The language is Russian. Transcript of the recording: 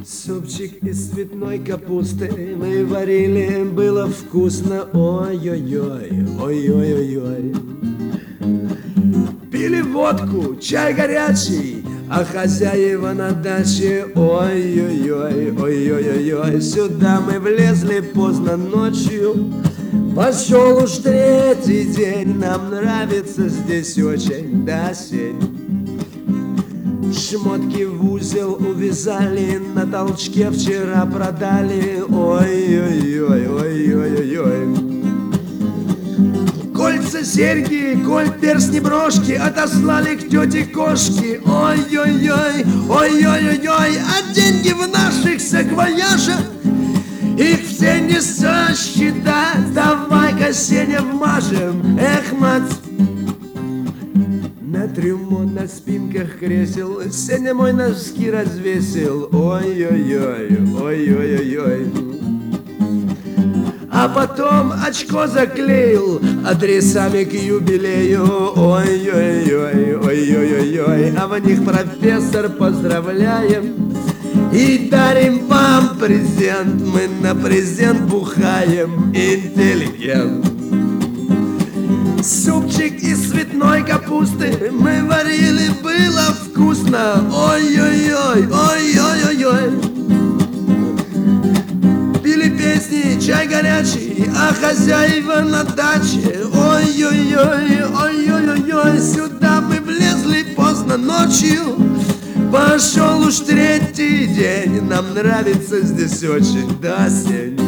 Супчик из цветной капусты мы варили, было вкусно, ой-ой-ой, ой-ой-ой-ой. Пили водку, чай горячий, а хозяева на даче, ой-ой-ой, ой-ой-ой-ой. Сюда мы влезли поздно ночью, пошел уж третий день, нам нравится здесь очень до сень. Шмотки в узел увязали, на толчке вчера продали, ой-ой-ой, ой-ой-ой. Кольца, серьги, коль, перстни, брошки отослали к тете кошке, ой-ой-ой, ой-ой-ой. А деньги в наших саквояжах, их все не сосчитать. Давай-ка, Сеня, вмажем, эх, мать. На трюмо, на спинках кресел Сеня мой носки развесил, ой-ой-ой, ой-ой-ой. А потом очко заклеил адресами к юбилею, ой-ой-ой, ой-ой-ой. А в них профессор поздравляем и дарим вам презент. Мы на презент бухаем, интеллигент. Супчик из цветной капусты мы варили, было вкусно, ой-ой-ой, ой-ой-ой-ой. Пили песни, чай горячий, а хозяева на даче, ой-ой-ой, ой-ой-ой. Сюда мы влезли поздно ночью, пошел уж третий день, нам нравится здесь очень до сень.